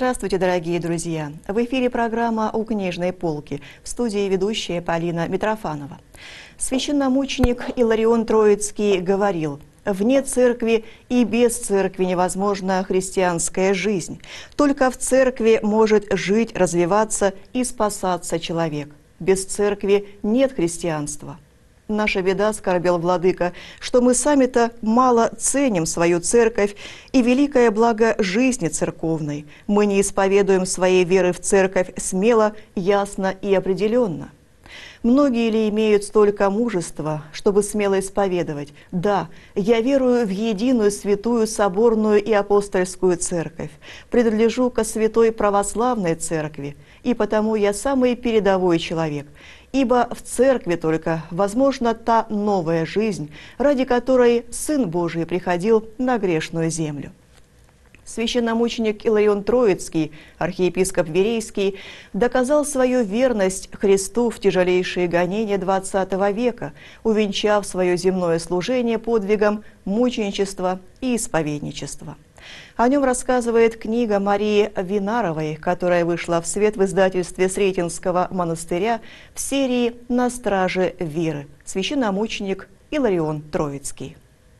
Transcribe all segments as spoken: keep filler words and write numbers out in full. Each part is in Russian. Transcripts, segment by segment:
Здравствуйте, дорогие друзья! В эфире программа «У книжной полки», в студии ведущая Полина Митрофанова. Священномученик Иларион Троицкий говорил: «Вне церкви и без церкви невозможна христианская жизнь. Только в церкви может жить, развиваться и спасаться человек. Без церкви нет христианства». Наша беда, скорбел владыка, что мы сами-то мало ценим свою церковь и великое благо жизни церковной. Мы не исповедуем своей веры в церковь смело, ясно и определенно. Многие ли имеют столько мужества, чтобы смело исповедовать: «Да, я верую в единую святую соборную и апостольскую церковь, принадлежу ко святой православной церкви, и потому я самый передовой человек, ибо в церкви только возможна та новая жизнь, ради которой Сын Божий приходил на грешную землю». Священномученик Иларион Троицкий, архиепископ Верейский, доказал свою верность Христу в тяжелейшие гонения двадцатого века, увенчав свое земное служение подвигом мученичества и исповедничества. О нем рассказывает книга Марии Винаровой, которая вышла в свет в издательстве Сретенского монастыря в серии «На страже веры». Священномученик Иларион Троицкий.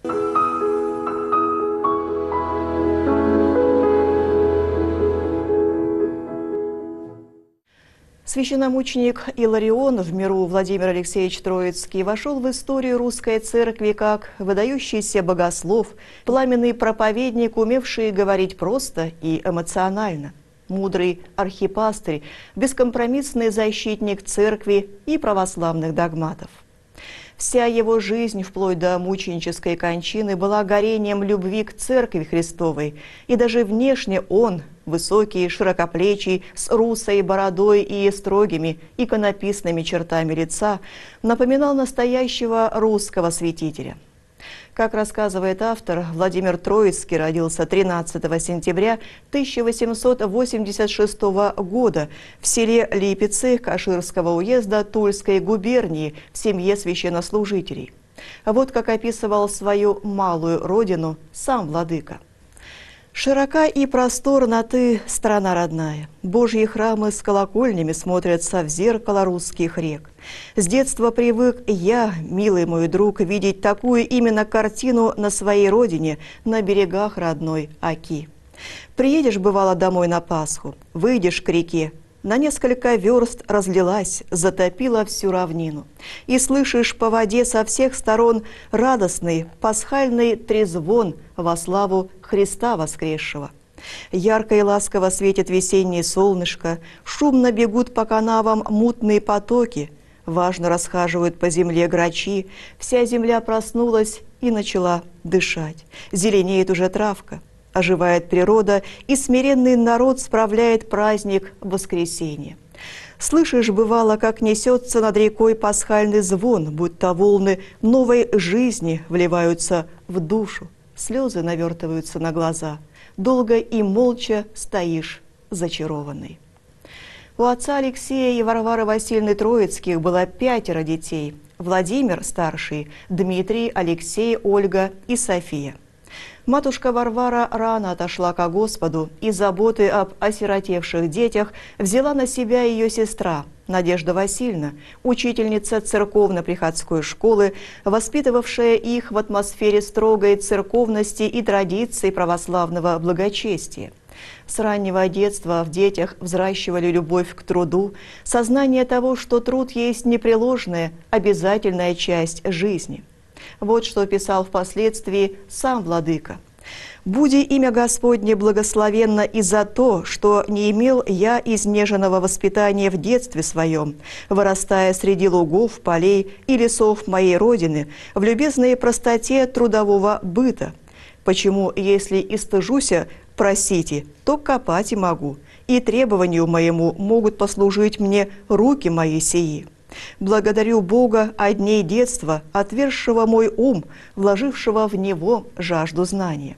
Священномученик Иларион, в миру Владимир Алексеевич Троицкий, вошел в историю русской церкви как выдающийся богослов, пламенный проповедник, умевший говорить просто и эмоционально, мудрый архипастырь, бескомпромиссный защитник церкви и православных догматов. Вся его жизнь, вплоть до мученической кончины, была горением любви к Церкви Христовой, и даже внешне он, высокий, широкоплечий, с русой бородой и строгими иконописными чертами лица, напоминал настоящего русского святителя. Как рассказывает автор, Владимир Троицкий родился тринадцатого сентября тысяча восемьсот восемьдесят шестого года в селе Липецы Каширского уезда Тульской губернии в семье священнослужителей. Вот как описывал свою малую родину сам владыка. «Широка и просторна ты, страна родная. Божьи храмы с колокольнями смотрятся в зеркало русских рек. С детства привык я, милый мой друг, видеть такую именно картину на своей родине, на берегах родной Оки. Приедешь, бывало, домой на Пасху, выйдешь к реке, на несколько верст разлилась, затопила всю равнину. И слышишь по воде со всех сторон радостный пасхальный трезвон во славу Христа воскресшего. Ярко и ласково светит весеннее солнышко, шумно бегут по канавам мутные потоки, важно расхаживают по земле грачи, вся земля проснулась и начала дышать. Зеленеет уже травка. Оживает природа, и смиренный народ справляет праздник воскресения. Слышишь, бывало, как несется над рекой пасхальный звон, будто волны новой жизни вливаются в душу, слезы навертываются на глаза. Долго и молча стоишь зачарованный. У отца Алексея и Варвары Васильевны Троицких было пятеро детей: Владимир старший, Дмитрий, Алексей, Ольга и София. Матушка Варвара рано отошла ко Господу, и заботы об осиротевших детях взяла на себя ее сестра Надежда Васильевна, учительница церковно-приходской школы, воспитывавшая их в атмосфере строгой церковности и традиций православного благочестия. С раннего детства в детях взращивали любовь к труду, сознание того, что труд есть непреложная, обязательная часть жизни. Вот что писал впоследствии сам владыка: «Буди имя Господне благословенно и за то, что не имел я изнеженного воспитания в детстве своем, вырастая среди лугов, полей и лесов моей родины, в любезной простоте трудового быта. Почему, если и стыжуся просите, то копать и могу, и требованию моему могут послужить мне руки мои сии. Благодарю Бога о дней детства, отвергшего мой ум, вложившего в него жажду знания».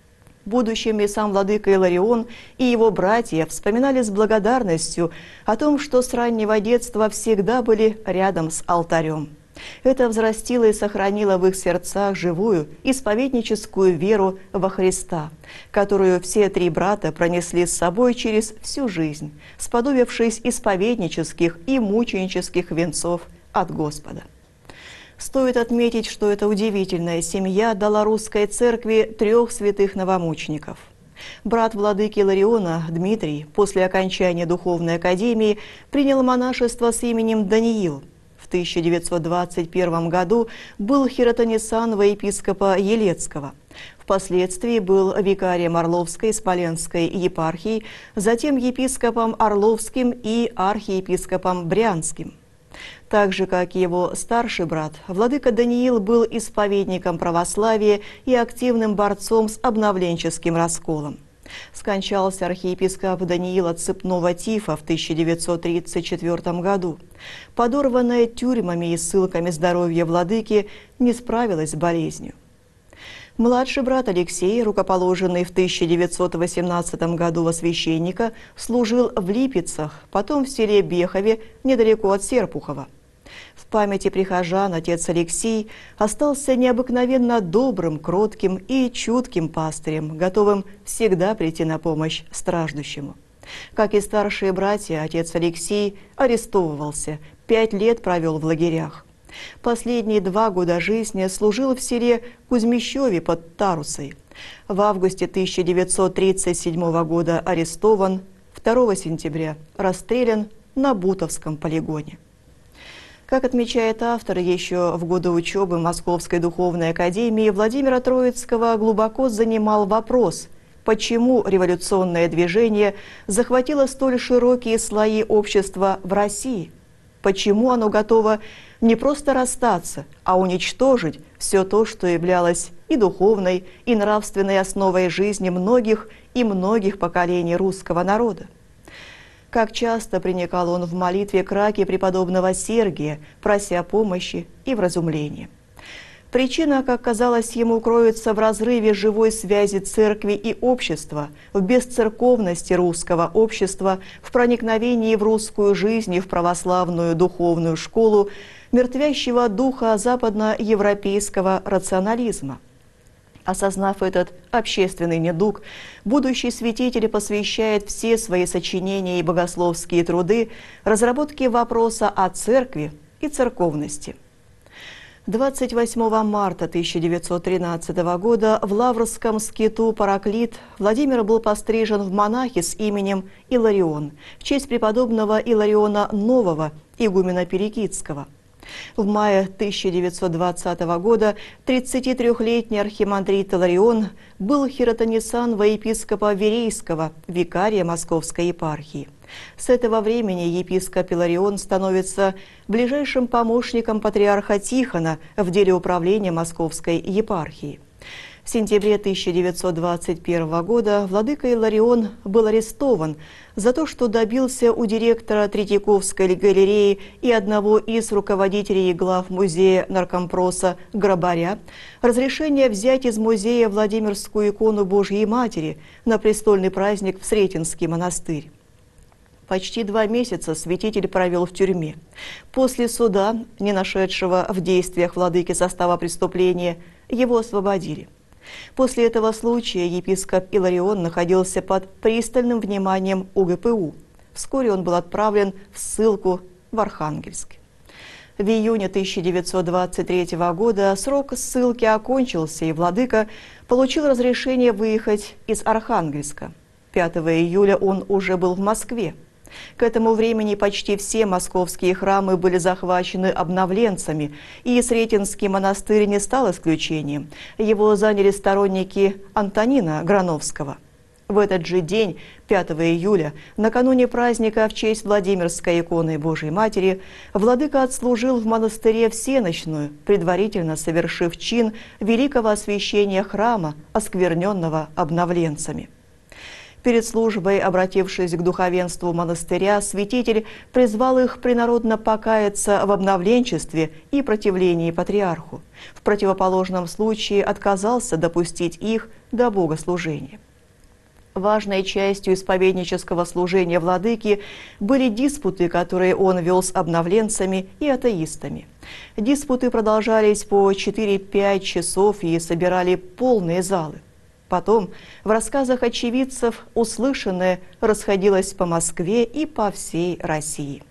В будущем и сам владыка Иларион, и его братья вспоминали с благодарностью о том, что с раннего детства всегда были рядом с алтарем. Это взрастило и сохранило в их сердцах живую исповедническую веру во Христа, которую все три брата пронесли с собой через всю жизнь, сподобившись исповеднических и мученических венцов от Господа. Стоит отметить, что эта удивительная семья дала русской церкви трех святых новомучеников. Брат владыки Илариона Дмитрий после окончания духовной академии принял монашество с именем Даниил. В тысяча девятьсот двадцать первом году был хиротонесан во епископа Елецкого. Впоследствии был викарием Орловской и Смоленской епархии, затем епископом Орловским и архиепископом Брянским. Так же, как и его старший брат, владыка Даниил был исповедником православия и активным борцом с обновленческим расколом. Скончался архиепископ Даниил от цепного тифа в тысяча девятьсот тридцать четвёртом году. Подорванное тюрьмами и ссылками здоровье владыки не справилось с болезнью. Младший брат Алексей, рукоположенный в тысяча девятьсот восемнадцатом году во священника, служил в Липецах, потом в селе Бехове, недалеко от Серпухова. В памяти прихожан отец Алексей остался необыкновенно добрым, кротким и чутким пастырем, готовым всегда прийти на помощь страждущему. Как и старшие братья, отец Алексей арестовывался, пять лет провел в лагерях. Последние два года жизни служил в селе Кузьмищеве под Тарусой. В августе тысяча девятьсот тридцать седьмого года арестован, второго сентября расстрелян на Бутовском полигоне. Как отмечает автор, еще в годы учебы в Московской духовной академии Владимира Троицкого глубоко занимал вопрос, почему революционное движение захватило столь широкие слои общества в России, почему оно готово не просто расстаться, а уничтожить все то, что являлось и духовной, и нравственной основой жизни многих и многих поколений русского народа. Как часто приникал он в молитве к раке преподобного Сергия, прося помощи и вразумления. Причина, как казалось ему, кроется в разрыве живой связи церкви и общества, в бесцерковности русского общества, в проникновении в русскую жизнь и в православную духовную школу мертвящего духа западноевропейского рационализма. Осознав этот общественный недуг, будущий святитель посвящает все свои сочинения и богословские труды разработке вопроса о церкви и церковности. двадцать восьмого марта тысяча девятьсот тринадцатого года в Лаврском скиту Параклит Владимир был пострижен в монахи с именем Иларион в честь преподобного Илариона Нового, игумена Перекидского. В мае тысяча девятьсот двадцатого года тридцатитрёхлетний архимандрит Иларион был хиротонесан во епископа Верейского, викария Московской епархии. С этого времени епископ Иларион становится ближайшим помощником патриарха Тихона в деле управления Московской епархией. В сентябре тысяча девятьсот двадцать первого года владыка Иларион был арестован за то, что добился у директора Третьяковской галереи и одного из руководителей и глав музея наркомпроса Грабаря разрешения взять из музея Владимирскую икону Божьей Матери на престольный праздник в Сретенский монастырь. Почти два месяца святитель провел в тюрьме. После суда, не нашедшего в действиях владыки состава преступления, его освободили. После этого случая епископ Иларион находился под пристальным вниманием У Г П У. Вскоре он был отправлен в ссылку в Архангельск. В июне тысяча девятьсот двадцать третьего года срок ссылки окончился, и владыка получил разрешение выехать из Архангельска. пятого июля он уже был в Москве. К этому времени почти все московские храмы были захвачены обновленцами, и Сретенский монастырь не стал исключением. Его заняли сторонники Антонина Грановского. В этот же день, пятого июля, накануне праздника в честь Владимирской иконы Божьей Матери, владыка отслужил в монастыре всенощную, предварительно совершив чин великого освящения храма, оскверненного обновленцами. Перед службой, обратившись к духовенству монастыря, святитель призвал их принародно покаяться в обновленчестве и противлении патриарху. В противоположном случае отказался допустить их до богослужения. Важной частью исповеднического служения владыки были диспуты, которые он вел с обновленцами и атеистами. Диспуты продолжались по четыре-пять часов и собирали полные залы. Потом в рассказах очевидцев услышанное расходилось по Москве и по всей России.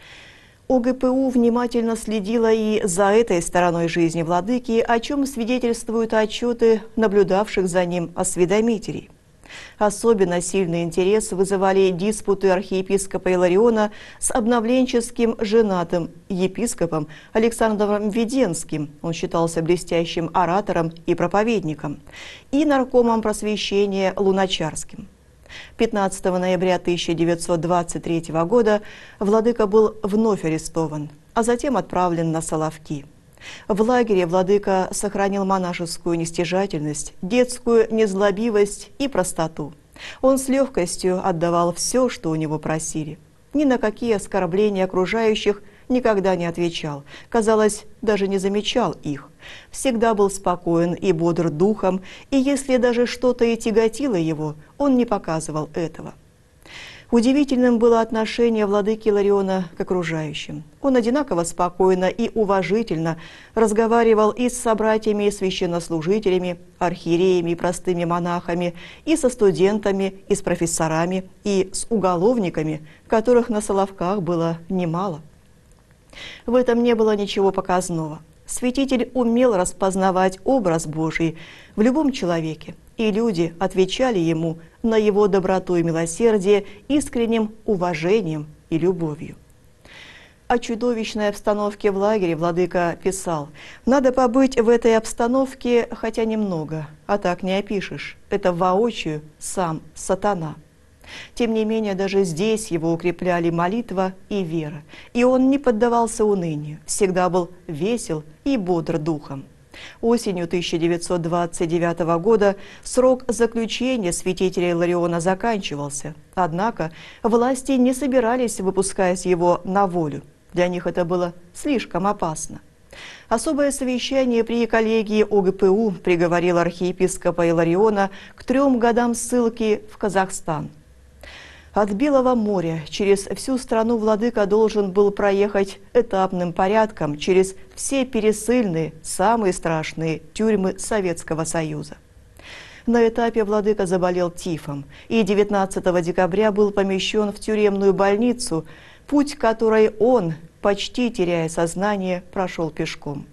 ОГПУ внимательно следила и за этой стороной жизни владыки, о чем свидетельствуют отчеты наблюдавших за ним осведомителей. Особенно сильный интерес вызывали диспуты архиепископа Илариона с обновленческим женатым епископом Александром Веденским, он считался блестящим оратором и проповедником, и наркомом просвещения Луначарским. пятнадцатого ноября тысяча девятьсот двадцать третьего года владыка был вновь арестован, а затем отправлен на Соловки. В лагере владыка сохранил монашескую нестяжательность, детскую незлобивость и простоту. Он с легкостью отдавал все, что у него просили. Ни на какие оскорбления окружающих никогда не отвечал, казалось, даже не замечал их. Всегда был спокоен и бодр духом, и если даже что-то и тяготило его, он не показывал этого. Удивительным было отношение владыки Илариона к окружающим. Он одинаково спокойно и уважительно разговаривал и с собратьями и священнослужителями, архиереями и простыми монахами, и со студентами, и с профессорами, и с уголовниками, которых на Соловках было немало. В этом не было ничего показного. Святитель умел распознавать образ Божий в любом человеке, и люди отвечали ему на его доброту и милосердие искренним уважением и любовью. О чудовищной обстановке в лагере владыка писал: «Надо побыть в этой обстановке хотя немного, а так не опишешь. Это воочию сам сатана». Тем не менее, даже здесь его укрепляли молитва и вера, и он не поддавался унынию, всегда был весел и бодр духом. Осенью тысяча девятьсот двадцать девятого года срок заключения святителя Илариона заканчивался, однако власти не собирались выпускать его на волю. Для них это было слишком опасно. Особое совещание при коллегии ОГПУ приговорило архиепископа Илариона к трем годам ссылки в Казахстан. От Белого моря через всю страну владыка должен был проехать этапным порядком через все пересыльные, самые страшные тюрьмы Советского Союза. На этапе владыка заболел тифом и девятнадцатого декабря был помещен в тюремную больницу, путь которой он, почти теряя сознание, прошел пешком.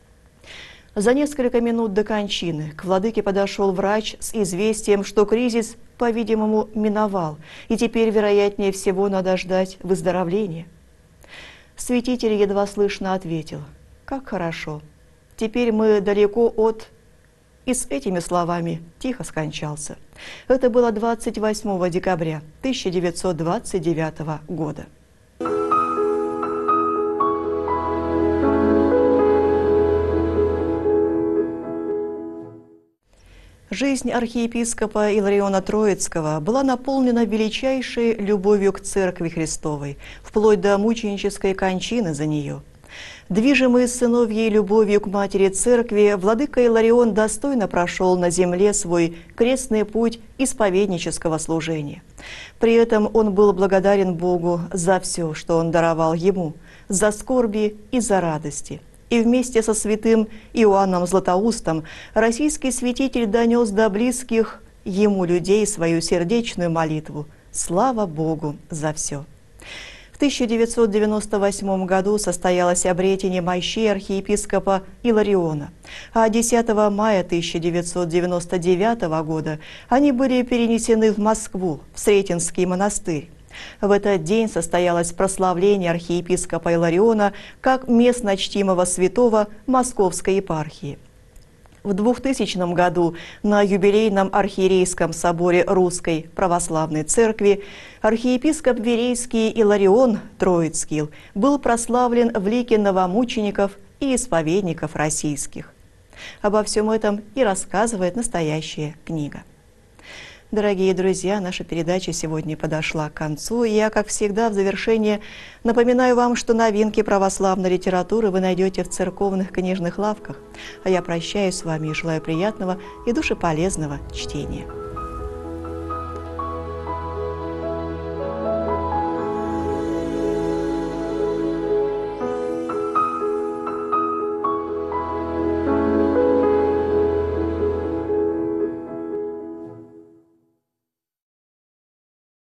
За несколько минут до кончины к владыке подошел врач с известием, что кризис, по-видимому, миновал, и теперь, вероятнее всего, надо ждать выздоровления. Святитель едва слышно ответил: «Как хорошо! Теперь мы далеко от...» И с этими словами тихо скончался. Это было двадцать восьмого декабря тысяча девятьсот двадцать девятого года. Жизнь архиепископа Илариона Троицкого была наполнена величайшей любовью к Церкви Христовой, вплоть до мученической кончины за нее. Движимый сыновьей любовью к Матери Церкви, владыка Иларион достойно прошел на земле свой крестный путь исповеднического служения. При этом он был благодарен Богу за все, что Он даровал ему, за скорби и за радости. И вместе со святым Иоанном Златоустом российский святитель донес до близких ему людей свою сердечную молитву: «Слава Богу за все». В тысяча девятьсот девяносто восьмом году состоялось обретение мощей архиепископа Илариона, а десятого мая тысяча девятьсот девяносто девятого года они были перенесены в Москву, в Сретенский монастырь. В этот день состоялось прославление архиепископа Илариона как местно чтимого святого Московской епархии. В двухтысячном году на юбилейном архиерейском соборе Русской Православной Церкви архиепископ Верейский Иларион Троицкий был прославлен в лике новомучеников и исповедников российских. Обо всем этом и рассказывает настоящая книга. Дорогие друзья, наша передача сегодня подошла к концу. И я, как всегда, в завершение напоминаю вам, что новинки православной литературы вы найдете в церковных книжных лавках. А я прощаюсь с вами и желаю приятного и душеполезного чтения.